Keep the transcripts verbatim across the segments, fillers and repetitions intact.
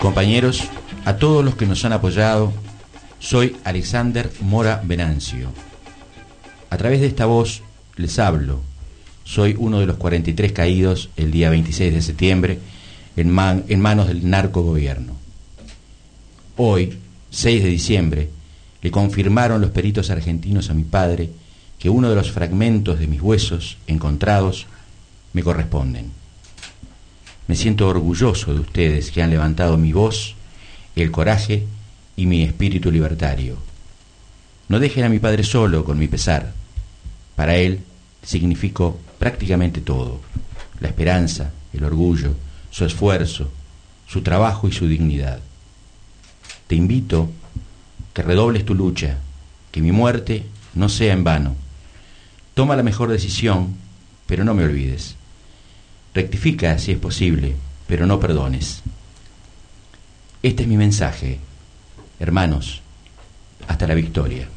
Compañeros, a todos los que nos han apoyado, soy Alexander Mora Venancio. A través de esta voz les hablo. Soy uno de los cuarenta y tres caídos el día veintiséis de septiembre en, man, en manos del narcogobierno. Hoy, seis de diciembre, le confirmaron los peritos argentinos a mi padre que uno de los fragmentos de mis huesos encontrados me corresponden. Me siento orgulloso de ustedes que han levantado mi voz, el coraje y mi espíritu libertario. No dejen a mi padre solo con mi pesar. Para él significó prácticamente todo: la esperanza, el orgullo, su esfuerzo, su trabajo y su dignidad. Te invito que redobles tu lucha, que mi muerte no sea en vano. Toma la mejor decisión, pero no me olvides. Rectifica si es posible, pero no perdones. Este es mi mensaje. Hermanos, hasta la victoria.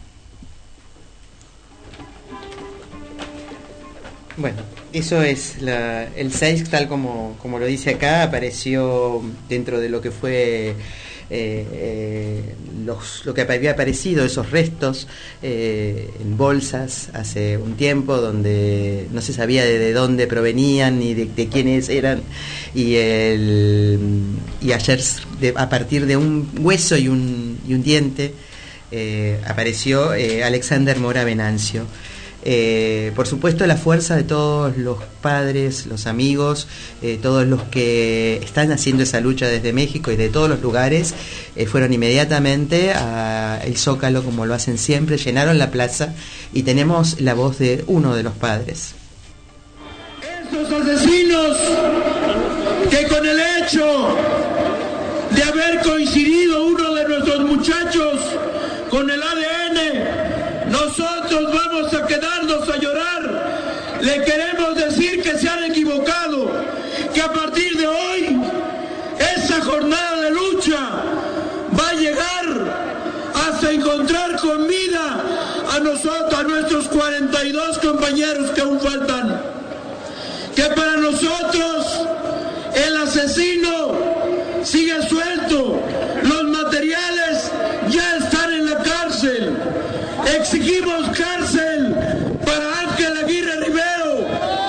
Bueno, eso es la, el seis, tal como, como lo dice acá, apareció dentro de lo que fue eh, eh, los, lo que había aparecido, esos restos eh, en bolsas hace un tiempo, donde no se sabía de, de dónde provenían ni de, de quiénes eran, y, el, y ayer de, a partir de un hueso y un, y un diente eh, apareció eh, Alexander Mora Venancio. Eh, por supuesto, la fuerza de todos los padres, los amigos, eh, todos los que están haciendo esa lucha desde México y de todos los lugares, eh, fueron inmediatamente a el Zócalo, como lo hacen siempre, llenaron la plaza, y tenemos la voz de uno de los padres. Esos asesinos que con el hecho de haber coincidido uno de nuestros muchachos con el A D N, nosotros vamos a quedarnos a llorar. Le queremos decir que se han equivocado, que a partir de hoy esa jornada de lucha va a llegar hasta encontrar con vida a nosotros, a nuestros cuarenta y dos compañeros que aún faltan. Que para nosotros el asesino sigue suelto, los materiales ya están en la cárcel. Exigimos cárcel para Ángel Aguirre Rivero,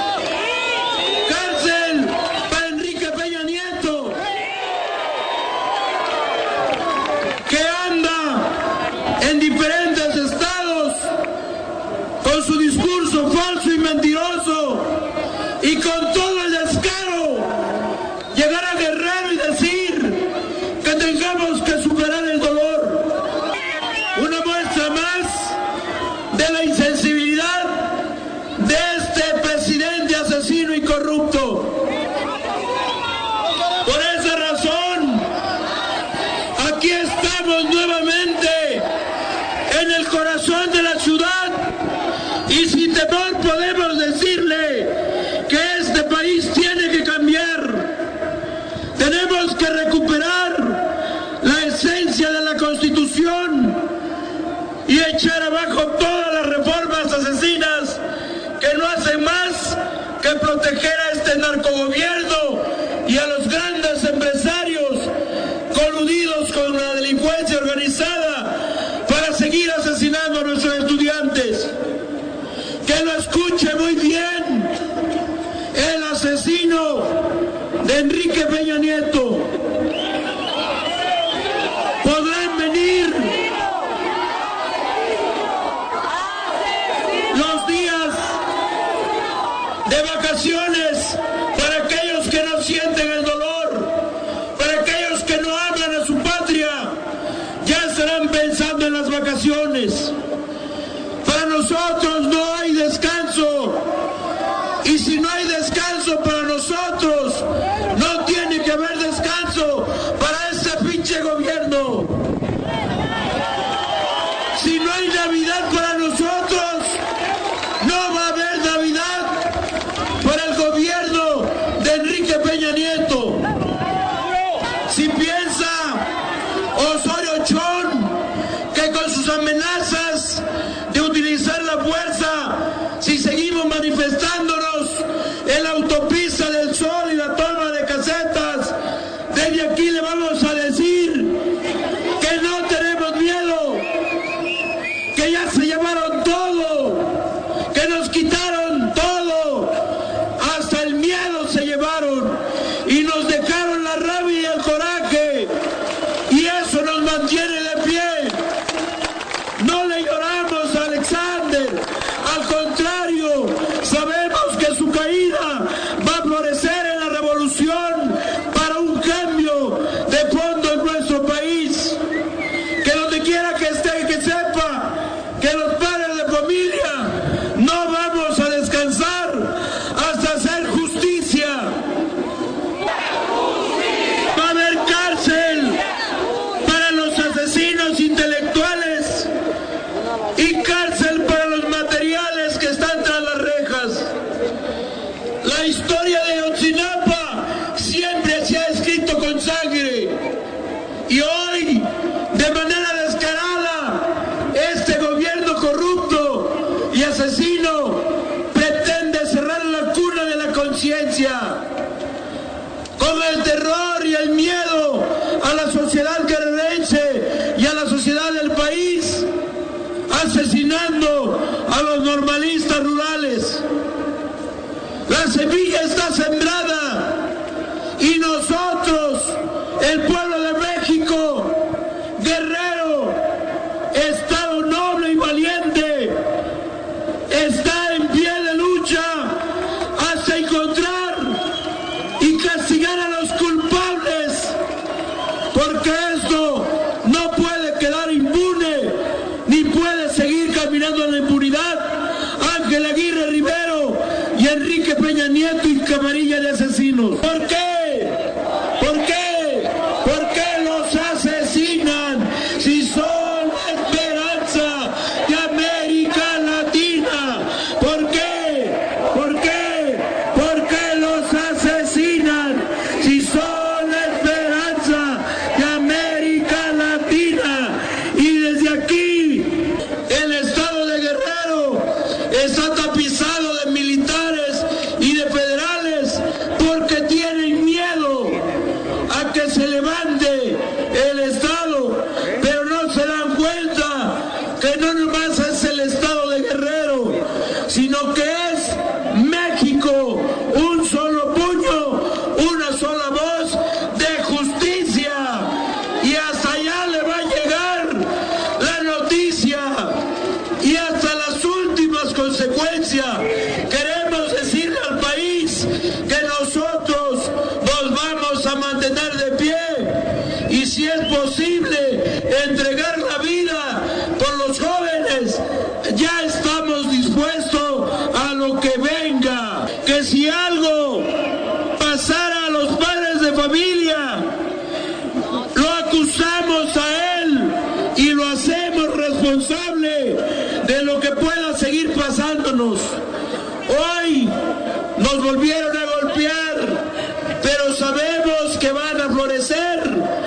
cárcel para Enrique Peña Nieto, que anda en diferentes estados con su discurso falso y mentiroso, y con todo el descaro llegar a Guerrero y decir que tengamos que superar el dolor. Una muestra más de la insensibilidad de este presidente asesino y corrupto. Por esa razón, aquí estamos nuevamente en el corazón de la ciudad, y sin temor podemos decirle que este país tiene que cambiar. Tenemos que recuperar la esencia de la Constitución y echar abajo todas las reformas asesinas que no hacen más que proteger a este narcogobierno y a los grandes empresarios coludidos con la delincuencia organizada para seguir asesinando a nuestros estudiantes. Que lo escuche muy bien el asesino de Enrique Peña Nieto. Podrán venir los días de vacaciones para aquellos que no sienten el dolor, para aquellos que no aman a su patria, ya estarán pensando en las vacaciones. Para nosotros no hay descanso, y si no hay descanso para nosotros, no tiene que haber descanso para este pinche gobierno. Si no hay Navidad para nosotros, no va a haber Navidad para el gobierno de Enrique Peña Nieto. Si piensa Osorio Chong que con sus amenazas de utilizar la fuerza, si seguimos manifestándonos en la autopista del Sol y la toma de casetas, desde aquí le vamos a decir Y hoy, de manera descarada, este gobierno corrupto y asesino pretende cerrar la cuna de la conciencia con el terror y el miedo a la sociedad guerrerense y a la sociedad del país, asesinando a los normalistas rurales. La semilla está sembrada y nosotros, el pueblo de México, guerrero, estado noble y valiente, está en pie de lucha hasta encontrar y castigar a los culpables, porque esto no puede quedar impune, ni puede seguir caminando en la impunidad. Ángel Aguirre Rivero y Enrique Peña Nieto y camarilla de asesinos. ¿Por qué? ¿Por qué? ¿Por qué los asesinan si son la esperanza de América Latina? ¿Por qué? ¿Por qué? ¿Por qué los asesinan si son la esperanza de América Latina? Y desde aquí, el estado de Guerrero está tapizado de militares y de federales porque tienen miedo a que se levante el estado, pero no se dan cuenta que no nomás es el estado de Guerrero, sino que es México, un solo puño, una sola voz de justicia, y hasta allá le va a llegar la noticia y hasta las últimas consecuencias. Queremos decirle al país que nosotros nos vamos a mantener de pie y, si es posible, entregar la vida por los jóvenes. Ya estamos dispuestos a lo que venga. Que si algo pasara a los padres de familia, lo acusamos a él y lo hacemos responsable de lo que pueda seguir pasándonos. Hoy nos volvieron a golpear, pero sabemos que van a florecer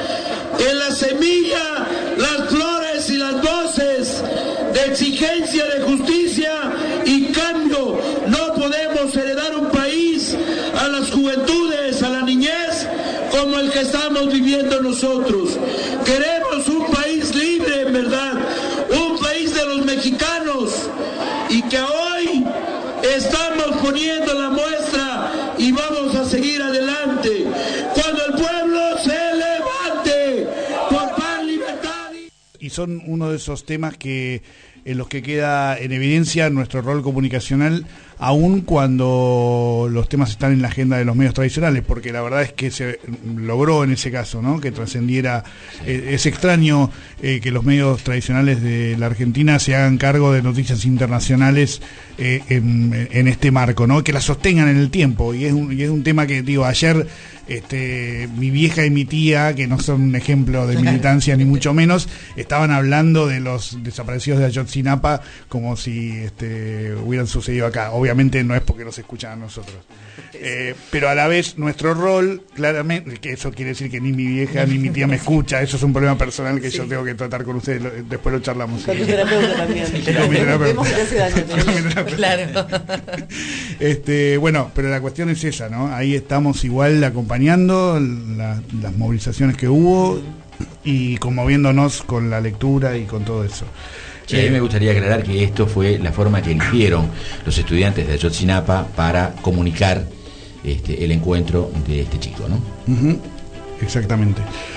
en la semilla las flores y las voces de exigencia de justicia y cambio. No podemos heredar un país a las juventudes, a la niñez, como el que estamos viviendo nosotros. Queremos un país libre, en verdad, un país de los mexicanos, y que hoy estamos poniendo la muestra y vamos a seguir adelante. Cuando el pueblo se levante por paz, libertad y... Y son uno de esos temas que en los que queda en evidencia nuestro rol comunicacional, aun cuando los temas están en la agenda de los medios tradicionales, porque la verdad es que se logró en ese caso, ¿no?, que trascendiera. Eh, es extraño eh, que los medios tradicionales de la Argentina se hagan cargo de noticias internacionales eh, en, en este marco, ¿no?, que las sostengan en el tiempo, y es un, y es un tema que, digo, ayer este, mi vieja y mi tía, que no son un ejemplo de militancia ni mucho menos, estaban hablando de los desaparecidos de Ayotzinapa como si este, hubieran sucedido acá. Obviamente no es porque nos escuchan a nosotros, eh, pero a la vez nuestro rol, claramente, que eso quiere decir que ni mi vieja ni mi tía me escucha, eso es un problema personal que sí. Yo tengo que tratar con ustedes, lo, después lo charlamos. Con tu terapeuta también. Sí, con mi terapeuta. Que te hace daño, pero... Claro. Este, bueno, pero la cuestión es esa, ¿no? Ahí estamos igual acompañando la, las movilizaciones que hubo y conmoviéndonos con la lectura y con todo eso. Sí, a mí me gustaría aclarar que esto fue la forma que eligieron los estudiantes de Ayotzinapa para comunicar este, el encuentro de este chico, ¿no? Uh-huh. Exactamente.